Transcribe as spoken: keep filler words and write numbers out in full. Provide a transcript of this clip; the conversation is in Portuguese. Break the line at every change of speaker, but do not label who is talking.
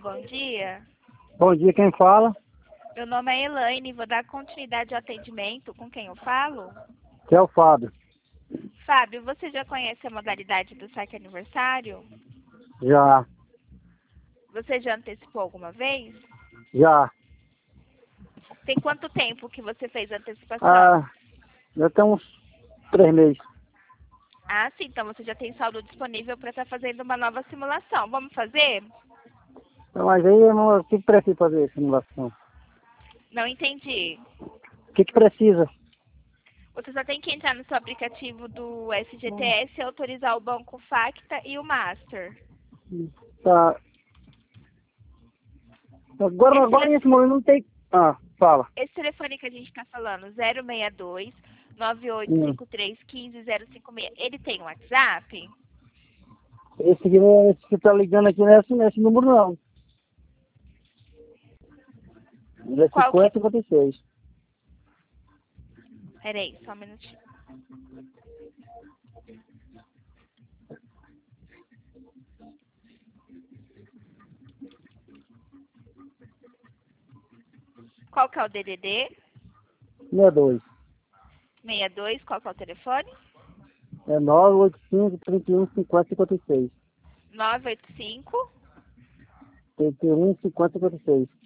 bom dia.
Bom dia, quem fala?
Meu nome é Elaine, vou dar continuidade ao atendimento. Com quem eu falo?
Que é o Fábio.
Fábio, você já conhece a modalidade do saque aniversário?
Já,
Você já antecipou alguma vez?
já.
Tem quanto tempo que você fez a antecipação?
Ah, já tem uns três meses.
Ah, sim, então você já tem saldo disponível para estar fazendo uma nova simulação. Vamos fazer?
Mas aí, eu não- o que que precisa fazer a simulação?
Não entendi.
O que que precisa?
Você só tem que entrar no seu aplicativo do S G T S e autorizar o banco Facta e o Master.
Tá. Agora,
Esse,
agora
tele-
nesse momento não tem... Ah, fala.
esse telefone que a gente está falando, zero seis dois, nove oito
Hum.
cinco três, um cinco zero cinco seis, ele tem um WhatsApp?
Esse, aqui não- esse que tá ligando aqui nesse, nesse número não. Ele é
Qual que...
cinquenta, cinquenta e seis.
Peraí, só um minutinho. Qual que é o D D D?
Não é dois.
sessenta e dois, qual que é o telefone?
É nove oito cinco, trinta e um, cinquenta, cinquenta e seis.
nove oito cinco.
trinta e um, cinquenta, cinquenta e seis.